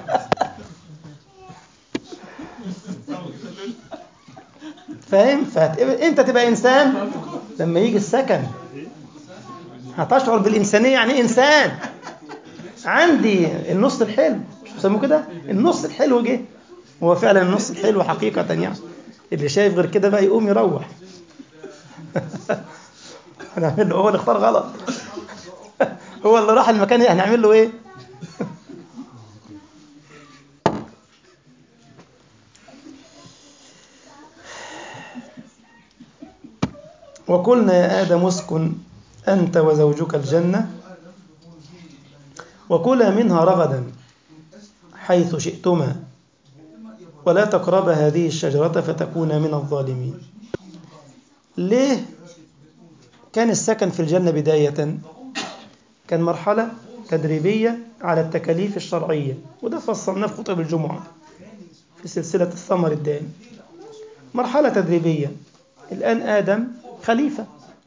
فاهم؟ فانت تبقى انسان لما يجي السكن، هتشعر بالانسانيه. يعني انسان عندي النص الحلو، مش بيسموه كده؟ النص الحلو جه، هو فعلا النص الحلو حقيقه. يعني اللي شايف غير كده بقى يقوم يروح. هنعمل له، هو اللي اختار غلط هو اللي راح المكان، هنعمل له ايه؟ وقلنا يا آدم اسكن أنت وزوجك الجنة وكلا منها رغدا حيث شئتما ولا تقربا هذه الشجرة فتكونا من الظالمين. ليه كان السكن في الجنة بداية؟ كان مرحلة تدريبية على التكاليف الشرعية، وده فصلناه في خطب الجمعة في سلسلة الثمر الدائم. مرحلة تدريبية. الآن آدم خليفة،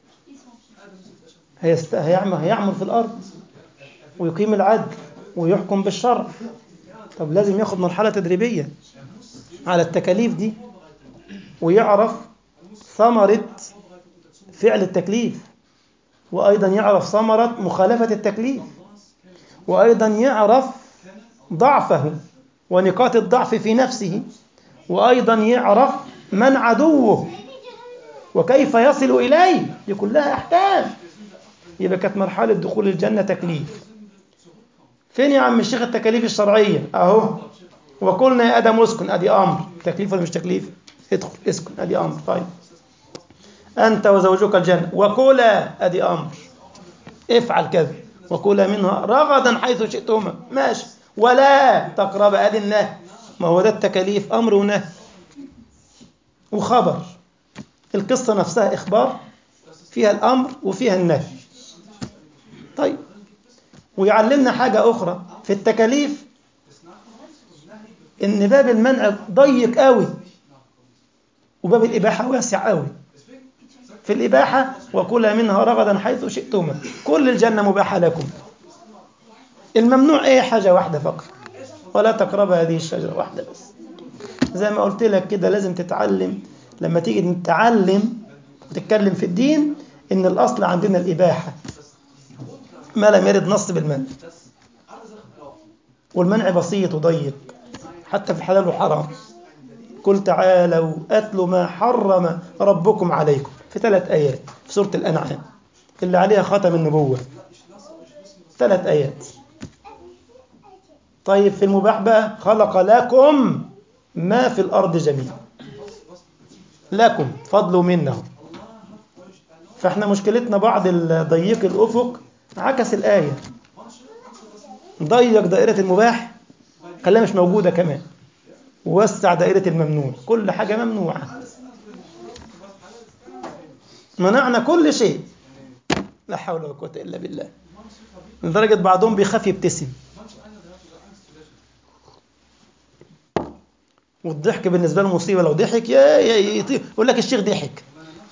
هيست... هيعمل... هيعمل في الأرض ويقيم العدل ويحكم بالشرع. طب لازم ياخد مرحلة تدريبية على التكاليف دي، ويعرف ثمرة فعل التكليف، وأيضا يعرف ثمرة مخالفة التكليف، وأيضا يعرف ضعفه ونقاط الضعف في نفسه، وأيضا يعرف من عدوه وكيف يصل إليه. دي كلها أحكام. يبقى كانت مرحلة دخول الجنة تكليف. فين يا عم الشيخ التكاليف الشرعية؟ أهو وقلنا يا آدم اسكن، أدي أمر. تكليف ولا مش تكليف؟ ادخل اسكن، أدي أمر. طيب أنت وزوجك الجنة وكلا، أدي أمر، افعل كذا. وكلا منها رغدا حيث شئتما، ماشي. ولا تقرب، أدي النهي. ما هو ده التكاليف، أمر ونهي وخبر. القصة نفسها إخبار، فيها الأمر وفيها النهي. طيب ويعلمنا حاجة أخرى في التكاليف، إن باب المنع ضيق قوي وباب الإباحة واسع قوي. في الإباحة وكلا منها رغدا حيث شئتما، كل الجنة مباحة لكم. الممنوع إيه؟ حاجة واحدة فقط، ولا تقرب هذه الشجرة، واحدة بس. زي ما قلت لك كده، لازم تتعلم لما تيجي تتعلم وتتكلم في الدين إن الأصل عندنا الإباحة ما لم يرد نص بالمنع، والمنع بسيط وضيق حتى في الحلال والحرام. قل تعالوا أتل ما حرم ربكم عليكم، في ثلاث آيات في سورة الأنعام اللي عليها ختم النبوة، ثلاث آيات. طيب في المباح بقى، خلق لكم ما في الأرض جميعا، لكم فضل منه. فاحنا مشكلتنا بعض ضيق الأفق عكس الآية، ضيق دائرة المباح خلاها مش موجودة كمان، ووسع دائرة الممنوع، كل حاجة ممنوعة، منعنا كل شيء، لا حول ولا قوة إلا بالله. لدرجة بعضهم بيخاف يبتسم، والضحك بالنسبة له مصيبة. لو ضحك يا يطير، يقول لك الشيخ ضحك.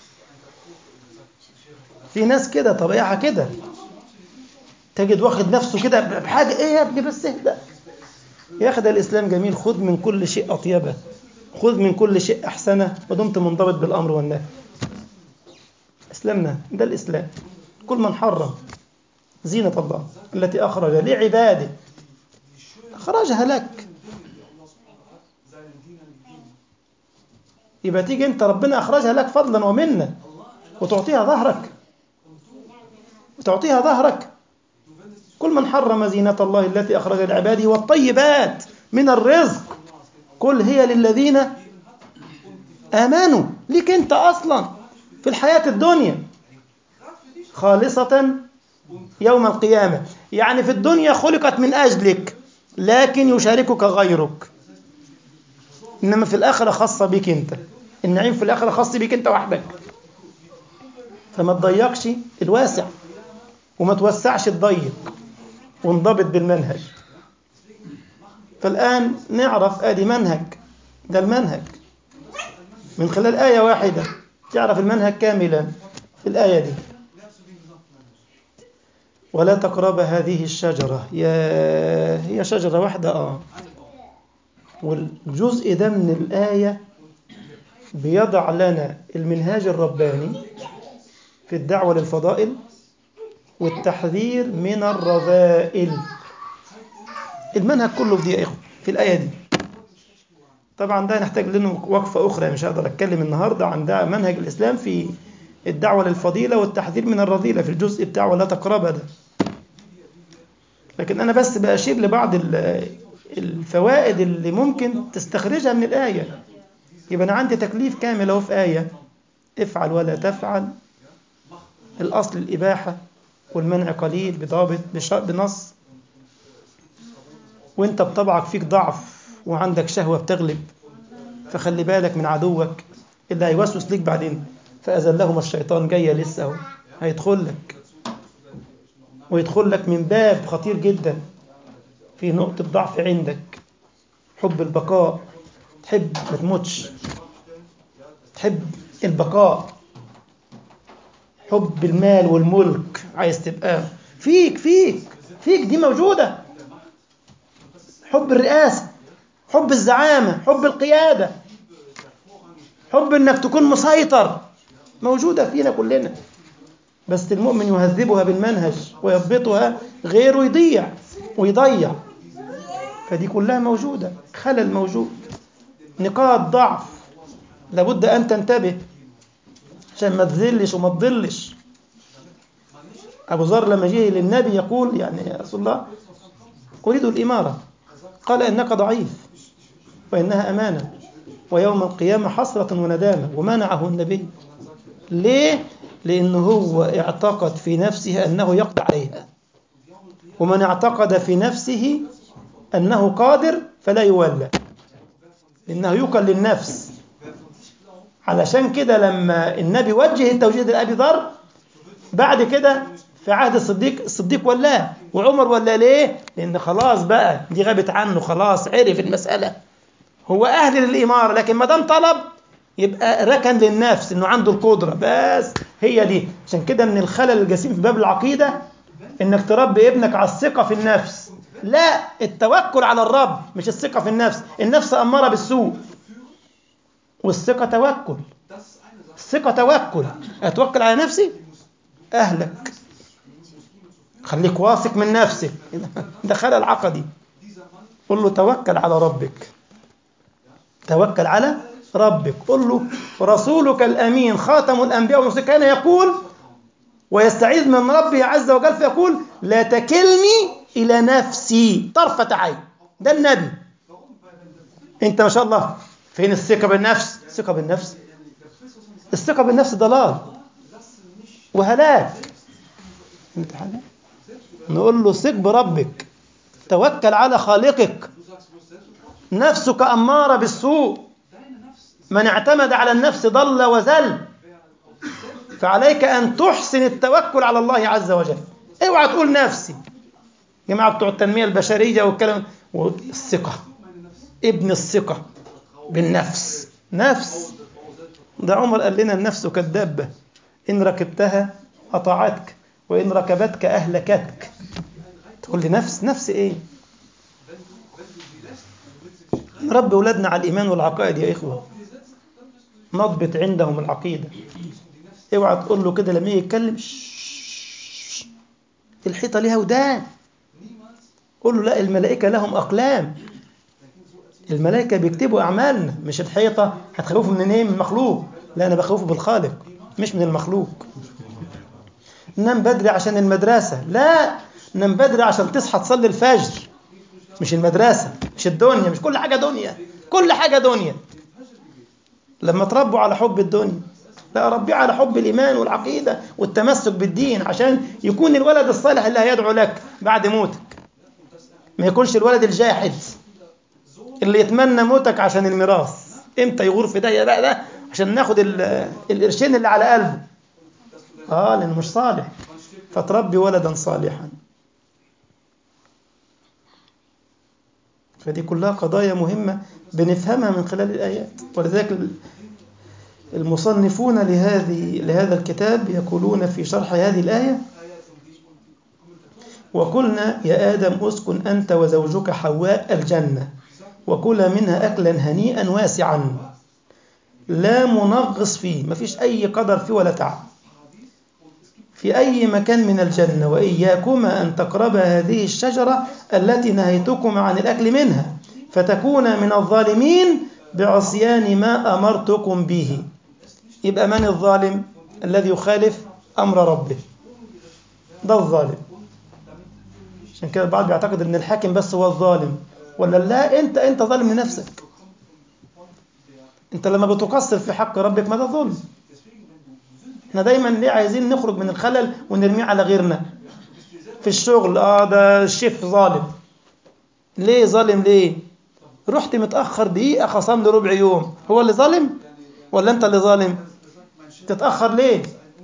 في ناس كده طبيعة كده، تجد واخد نفسه كده بحاجة، ايه يا ابني بس اهدى يا اخي، ده الإسلام جميل. خذ من كل شيء أطيبه، خذ من كل شيء أحسنه، ودمت منضبط بالأمر والنهي. إسلامنا ده الإسلام. كل من حرم زينة الله التي أخرج لعباده أخرجها لك، يبقى تيجي أنت ربنا أخرجها لك فضلا ومنا وتعطيها ظهرك، وتعطيها ظهرك. كل من حرم زينة الله التي أخرج لعباده والطيبات من الرزق قل هي للذين آمنوا، ليك أنت أصلا في الحياة الدنيا خالصة يوم القيامة. يعني في الدنيا خلقت من أجلك لكن يشاركك غيرك، إنما في الآخرة خاصة بك أنت، النعيم في الآخرة خاص بك أنت وحدك. فما تضيقش الواسع وما توسعش الضيق، وانضبط بالمنهج. فالآن نعرف آدي منهج، ده المنهج من خلال آية واحدة تعرف المنهج كاملا في الآية دي. ولا تقرب هذه الشجرة، يا هي شجرة واحدة آه والجزء ده من الآية بيضع لنا المنهاج الرباني في الدعوة للفضائل والتحذير من الرذائل. المنهج كله في دي يا إخوة، في الآية دي. طبعا ده نحتاج لنا وقفة أخرى، مش هقدر أتكلم النهاردة عن ده منهج الإسلام في الدعوة للفضيلة والتحذير من الرذيلة في الجزء بتاع ولا تقرب ده. لكن أنا بس بأشير لبعض الفوائد اللي ممكن تستخرجها من الآية. يبقى أنا عندي تكليف كامل أهو في آية، افعل ولا تفعل، الأصل الإباحة والمنع قليل بضابط بنص، وانت بطبعك فيك ضعف وعندك شهوة بتغلب، فخلي بالك من عدوك اللي هيوسوس لك بعدين. فأزلهما الشيطان، جاية لسه اهو هيدخل لك، ويدخل لك من باب خطير جدا في نقطة ضعف عندك، حب البقاء، تحب ما تموتش، تحب البقاء، حب المال والملك، عايز تبقى فيك فيك فيك دي موجودة، حب الرئاسة، حب الزعامة، حب القيادة، حب انك تكون مسيطر، موجودة فينا كلنا. بس المؤمن يهذبها بالمنهج ويضبطها، غيره يضيع ويضيع. فدي كلها موجودة، خلل موجود، نقاط ضعف لابد أن تنتبه عشان ما تذلش وما تضلش. أبو ذر لما جه للنبي يقول يعني يا رسول الله أريد الإمارة، قال إنك ضعيف وإنها أمانة ويوم القيامة حسرة وندامة، ومنعه النبي. ليه؟ لأنه هو اعتقد في نفسه أنه يقضي عليها، ومن اعتقد في نفسه أنه قادر فلا يولى، لأنه يوكل للنفس. علشان كده لما النبي وجه التوجيه لأبي ذر بعد كده في عهد الصديق، الصديق ولاه وعمر ولاه. ليه؟ لأن خلاص بقى دي غابت عنه، خلاص عرف المسألة، هو أهل للإمارة، لكن ما دام طلب يبقى ركن للنفس إنه عنده القدرة، بس هي دي. عشان كده من الخلل الجسيم في باب العقيدة إنك تربي ابنك على الثقة في النفس. لا، التوكل على الرب، مش الثقة في النفس. النفس أمارة بالسوء، والثقة توكل. الثقة توكل. أتوكل على نفسي أهلك. خليك واثق من نفسك. ده خلل عقدي. قل له توكل على ربك، توكل على ربك. قل له رسولك الأمين خاتم الأنبياء والمرسلين كان يقول ويستعيذ من ربه عز وجل فيقول لا تكلني إلى نفسي طرفة عين. ده النبي. أنت ما شاء الله فين الثقة بالنفس؟ الثقة بالنفس الثقة بالنفس ضلال وهلاك. انت حاجة؟ نقول له ثق بربك، توكل على خالقك. نفسك أمارة بالسوء، من اعتمد على النفس ضل وزل، فعليك أن تحسن التوكل على الله عز وجل. اوعى تقول نفسي. جماعة بتوع التنمية البشرية والكلام. والثقة، ابن الثقة بالنفس. نفس ده عمر قال لنا النفس كالدابة إن ركبتها أطاعتك وإن ركبتك أهلكتك. تقول لي نفس نفس إيه؟ نربي أولادنا على الإيمان والعقائد يا إخوة، نضبط عندهم العقيدة. اوعى تقول له كده لما يتكلم الحيطة ليها ودان. قول له لا، الملائكة لهم أقلام، الملائكة بيكتبوا أعمالنا، مش الحيطة. هتخوفوا من ايه؟ من المخلوق. لا، أنا بخوفه بالخالق مش من المخلوق. نام بدري عشان المدرسة، لا، نام بدري عشان تصحى تصلي الفجر، مش المدرسة، مش الدنيا، مش كل حاجة دنيا، كل حاجة دنيا. لما تربوا على حب الدنيا، لا، ربي على حب الإيمان والعقيدة والتمسك بالدين، عشان يكون الولد الصالح اللي هيدعو لك بعد موتك. ما يكونش الولد الجاحد اللي يتمنى موتك عشان الميراث. امتى يغور في ده بقى ده عشان ناخد القرشين اللي على قلبه. اه لانه مش صالح. فتربي ولدا صالحا. فدي كلها قضايا مهمة بنفهمها من خلال الآيات. ولذلك المصنفون لهذه لهذا الكتاب يقولون في شرح هذه الآية وقلنا يا آدم أسكن أنت وزوجك حواء الجنة وكلا منها أكلا هنيئا واسعا لا منغص فيه، ما فيش أي قدر فيه ولا تعب، في أي مكان من الجنة، وإياكما أن تقربا هذه الشجرة التي نهيتكما عن الأكل منها فتكونا من الظالمين بعصيان ما أمرتكم به. يبقى من الظالم؟ الذي يخالف أمر ربه، ده الظالم. عشان كده البعض بيعتقد أن الحاكم بس هو الظالم، ولا لا، أنت أنت ظالم لنفسك. أنت لما بتقصر في حق ربك ما ده ظلم. احنا دايما ليه عايزين نخرج من الخلل ونرميه على غيرنا؟ في الشغل اه ده الشيف ظالم. ليه ظالم؟ ليه رحت متأخر دقيقة خصم لي ربع يوم؟ هو اللي ظالم ولا انت اللي ظالم؟ تتأخر ليه؟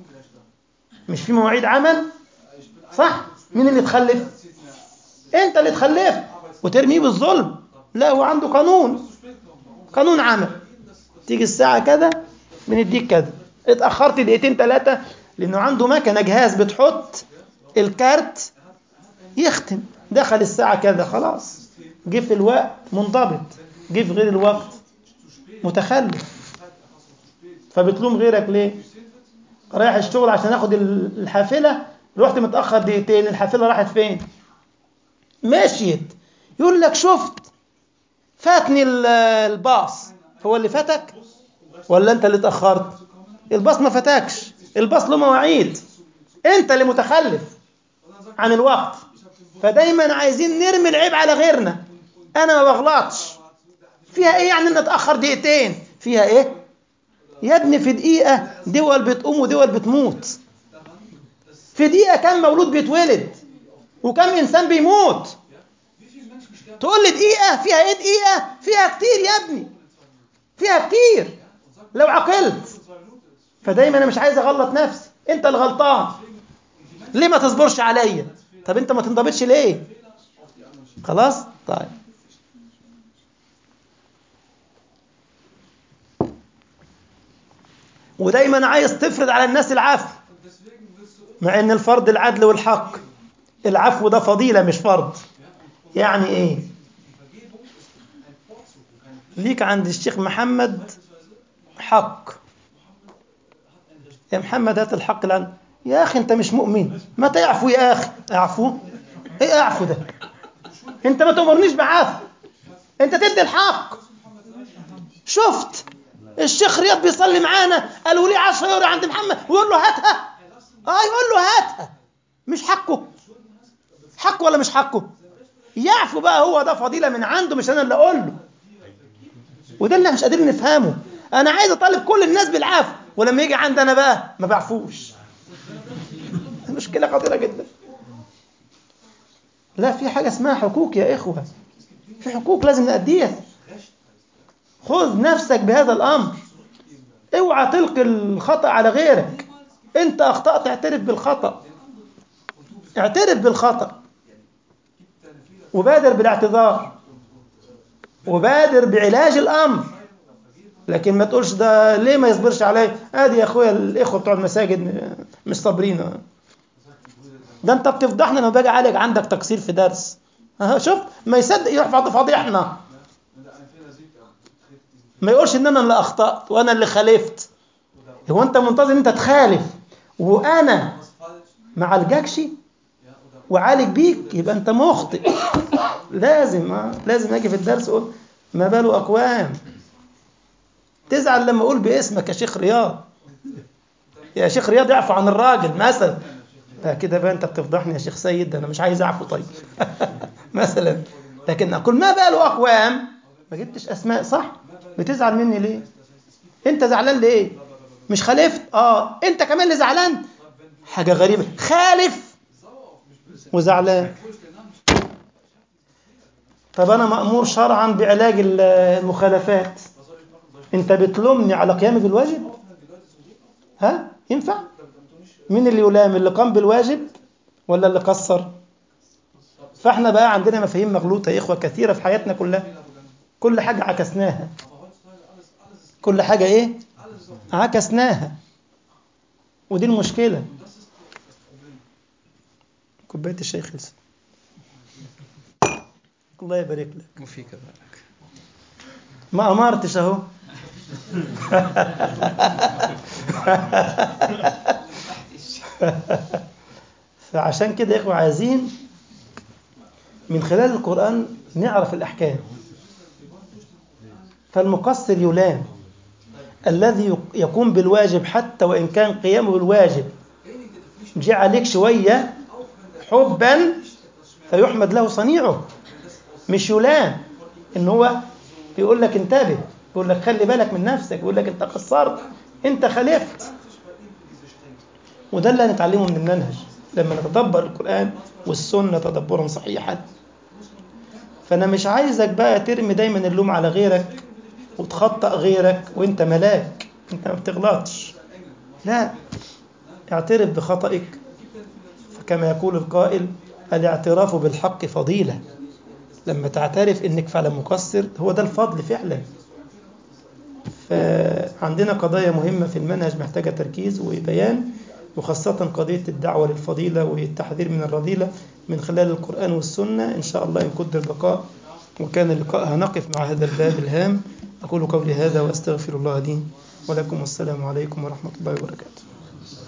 مش في مواعيد عمل؟ صح؟ مين اللي تخلف؟ انت اللي تخلف وترميه بالظلم. لا، هو عنده قانون، قانون عمل. تيجي الساعة كذا بنديك كذا، اتأخرت دقيقتين ثلاثة لأنه عنده مكنة جهاز بتحط الكارت يختم، دخل الساعة كذا خلاص، جه في الوقت منضبط، جه في غير الوقت متخلف. فبتلوم غيرك ليه؟ رايح الشغل عشان اخد الحافلة، رحت متأخر دقيقتين، الحافلة راحت فين؟ مشيت. يقول لك شفت فاتني الباص. هو اللي فاتك ولا انت اللي اتأخرت؟ الباص ما فاتكش، الباص له مواعيد، انت اللي متخلف عن الوقت. فدايما عايزين نرمي العيب على غيرنا. انا ما بغلطش، فيها ايه يعني ان اتأخر دقيقتين؟ فيها ايه يا ابني؟ في دقيقة دول بتقوم ودول بتموت، في دقيقة كم مولود بيتولد وكم انسان بيموت. تقول لي دقيقة؟ فيها ايه دقيقة؟ فيها كتير يا ابني، فيها كتير لو عقلت. فدايما انا مش عايز اغلط نفسي، انت الغلطان. ليه ما تصبرش عليا؟ طب انت ما تنضبطش ليه؟ خلاص طيب. ودايما عايز تفرض على الناس العفو، مع ان الفرض العدل والحق. العفو ده فضيلة مش فرض. يعني ايه؟ ليك عند الشيخ محمد حق، يا محمد هات الحق اللي يا اخي انت مش مؤمن، ما تعفو يا اخي. اعفو؟ ايه اعفو ده؟ انت ما تأمرنيش بعفو، انت تدي الحق. شفت الشيخ رياض بيصلي معانا، قالوا لي عشرة يورو عند محمد، ويقول له هاتها. اه يقول له هاتها، مش حقه؟ حق ولا مش حقه؟ يعفو بقى، هو ده فضيلة من عنده، مش انا اللي اقول له. وده اللي مش قادرين نفهمه. انا عايز اطالب كل الناس بالعفو، ولما يجي عندنا بقى ما بعفوش. مشكلة خطيرة جدا. لا، في حاجة اسمها حقوق يا إخوة، في حقوق لازم نأديها. خذ نفسك بهذا الأمر، اوعى تلقي الخطأ على غيرك. انت أخطأت، اعترف بالخطأ، اعترف بالخطأ وبادر بالاعتذار وبادر بعلاج الأمر. لكن ما تقولش ده ليه ما يصبرش عليه، ادي يا اخويا الاخوه بتوع المساجد مش صابرين. ده انت بتفضحنا لما باجي عليك عندك تقصير في درس. ها شوف، ما يصدق يروح فضيحنا، ما يقولش ان انا اللي اخطأت وانا اللي خالفت. هو انت منتظر ان انت تخالف وانا ما عالجكش وعالج بيك؟ يبقى انت مخطئ. لازم اه لازم اجي في الدرس اقول ما باله اقوام. تزعل لما اقول باسمك يا شيخ رياض، يا شيخ رياض يعفو عن الراجل مثلا. لا كده بقى انت بتفضحني يا شيخ سيد، ده انا مش عايز اعفو طيب مثلا. لكن اقول ما باله اقوام، ما جبتش اسماء صح. بتزعل مني ليه؟ انت زعلان ليه؟ مش خالفت؟ اه انت كمان اللي زعلان. حاجه غريبه، خالف وزعلان. طب انا مأمور شرعا بعلاج المخالفات، انت بتلومني على قيامي بالواجب؟ ها ينفع؟ مين اللي يلام، اللي قام بالواجب ولا اللي قصر؟ فاحنا بقى عندنا مفاهيم مغلوطه يا اخوه كثيره في حياتنا كلها. كل حاجه عكسناها، كل حاجه ايه عكسناها، ودي المشكله. كوبايه الشاي خلصت. الله يبارك لك وفيك بارك. ما امرتش اهو. فعشان كده يا اخوه عايزين من خلال القرآن نعرف الأحكام. فالمقصر يلام، الذي يقوم بالواجب حتى وإن كان قيامه بالواجب جاء عليك شوية حبا فيحمد له صنيعه، مش يلام إن هو بيقول لك انتبه، بيقول لك خلي بالك من نفسك، بيقول لك انت قصرت، انت خالفت. وده اللي هنتعلمه من المنهج لما نتدبر القرآن والسنة تدبرا صحيحا. فأنا مش عايزك بقى ترمي دايما اللوم على غيرك وتخطأ غيرك وانت ملاك، انت ما بتغلطش. لا، اعترف بخطئك، فكما يقول القائل الاعتراف بالحق فضيلة. لما تعترف انك فعلا مقصر هو ده الفضل فعلا. فعندنا قضايا مهمة في المنهج محتاجة تركيز وبيان، وخاصة قضية الدعوة للفضيلة والتحذير من الرذيلة من خلال القرآن والسنة. إن شاء الله إن قدر البقاء وكان اللقاء هنقف مع هذا الباب الهام. أقول قولي هذا وأستغفر الله لي ولكم، والسلام عليكم ورحمة الله وبركاته.